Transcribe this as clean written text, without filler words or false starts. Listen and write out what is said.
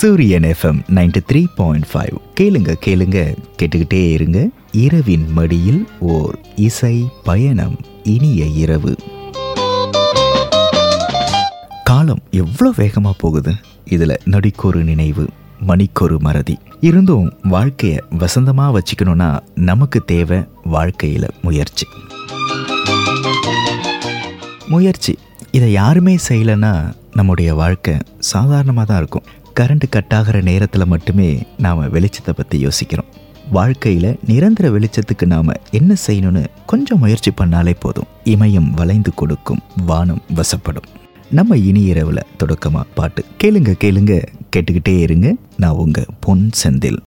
சூரியன் FM 93.5 கேளுங்க கேளுங்க கேட்டுக்கிட்டே இருங்க. இரவின் மடியில் ஓர் இசை பயணம். இனிய இரவு. காலம் எவ்வளோ வேகமாக போகுது. இதில் நொடிக்கொரு நினைவு, மணிக்கொரு மறதி. இருந்தும் வாழ்க்கையை வசந்தமாக வச்சுக்கணும்னா நமக்கு தேவை வாழ்க்கையில் முயற்சி. இதை யாருமே செய்யலைன்னா நம்முடைய வாழ்க்கை சாதாரணமாக தான் இருக்கும். கரண்ட் கட் ஆகிற நேரத்தில் மட்டுமே நாம் வெளிச்சத்தை பற்றி யோசிக்கிறோம். வாழ்க்கையில் நிரந்தர வெளிச்சத்துக்கு நாம் என்ன செய்யணும்னு கொஞ்சம் முயற்சி பண்ணாலே போதும். இமயம் வளைந்து கொடுக்கும், வானம் வசப்படும். நம்ம இனி இரவில் தொடக்கமாக பாட்டு கேளுங்க கேளுங்க கேட்டுக்கிட்டே இருங்க. நான் உங்கள் பொன் செந்தில்.